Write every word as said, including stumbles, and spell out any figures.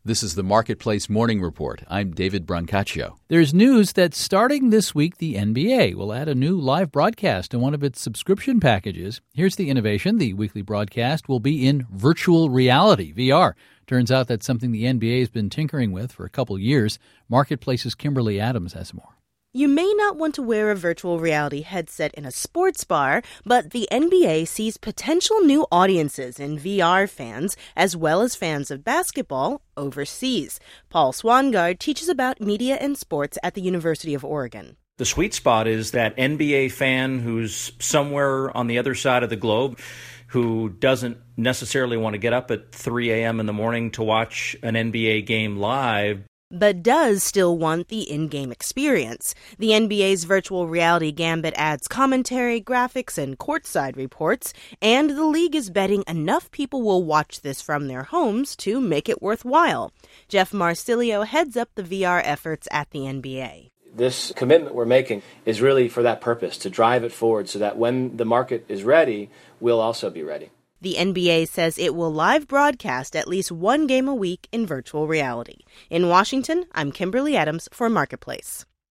This is the Marketplace Morning Report. I'm David Brancaccio. There's news that starting this week, the N B A will add a new live broadcast to one of its subscription packages. Here's the innovation. The weekly broadcast will be in virtual reality, V R. Turns out that's something the N B A has been tinkering with for a couple years. Marketplace's Kimberly Adams has more. You may not want to wear a virtual reality headset in a sports bar, but the N B A sees potential new audiences in V R fans, as well as fans of basketball overseas. Paul Swangard teaches about media and sports at the University of Oregon. The sweet spot is that N B A fan who's somewhere on the other side of the globe, who doesn't necessarily want to get up at three a.m. in the morning to watch an N B A game live, but does still want the in-game experience. The N B A's virtual reality gambit adds commentary, graphics, and courtside reports, and the league is betting enough people will watch this from their homes to make it worthwhile. Jeff Marsilio heads up the V R efforts at the N B A. This commitment we're making is really for that purpose, to drive it forward so that when the market is ready, we'll also be ready. The N B A says it will live broadcast at least one game a week in virtual reality. In Washington, I'm Kimberly Adams for Marketplace.